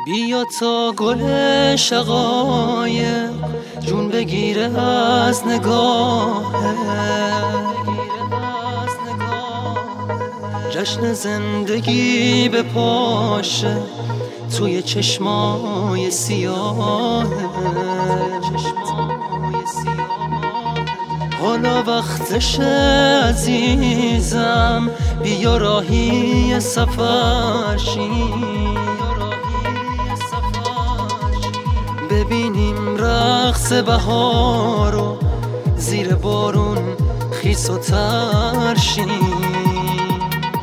بیا تا گل شقایق جون بگیره از نگاهه، جشن زندگی به پاشه توی چشمای سیاهه. حالا وقتشه عزیزم، بیا راهی سفر شیم، ببینیم رقص بهارو زیر بارون خیس و تر شیم.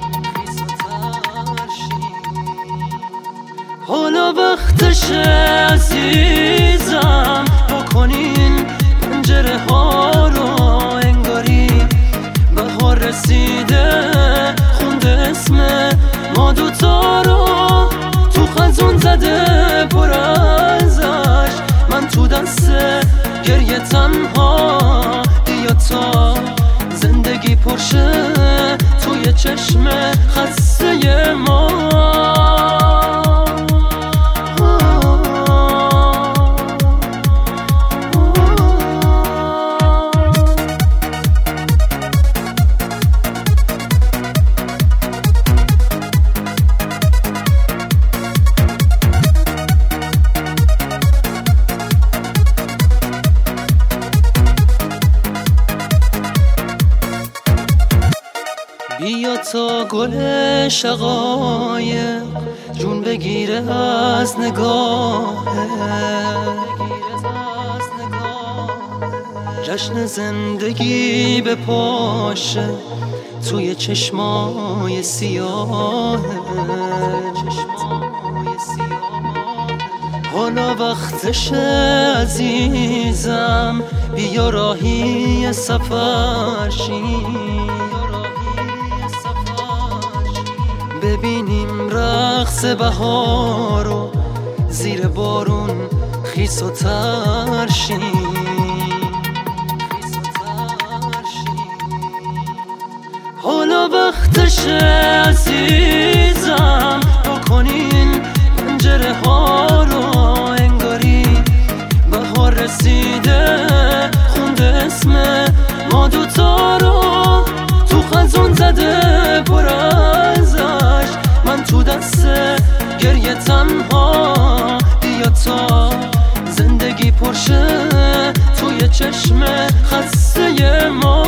حالا وقتشه عزیزم، بکنین پنجره ها رو انگاری بهار رسیده، خونده اسم ما دوتا رو تو خزون زده پر ازش. من تو دست گریه تنها، بیا تا زندگی پرشه توی چشم خسته ما. بیا تا گل شقایق جون بگیره از نگاهه، جشن زندگی به پاشه توی چشمای سیاهه. حالا وقتشه عزیزم، بیا راهی سفر شیم، ببینیم رقص بهارو زیر بارون خیس و تر شیم. حالا وقتشه عزیزم، بکنین پنجره ها رو انگاری بهار رسیده، خونده اسم ما دوتا رو تو خزون زده پر ازش. من تو دست گریه تنها، بیا تا زندگی پرشه توی چشم خسته ما.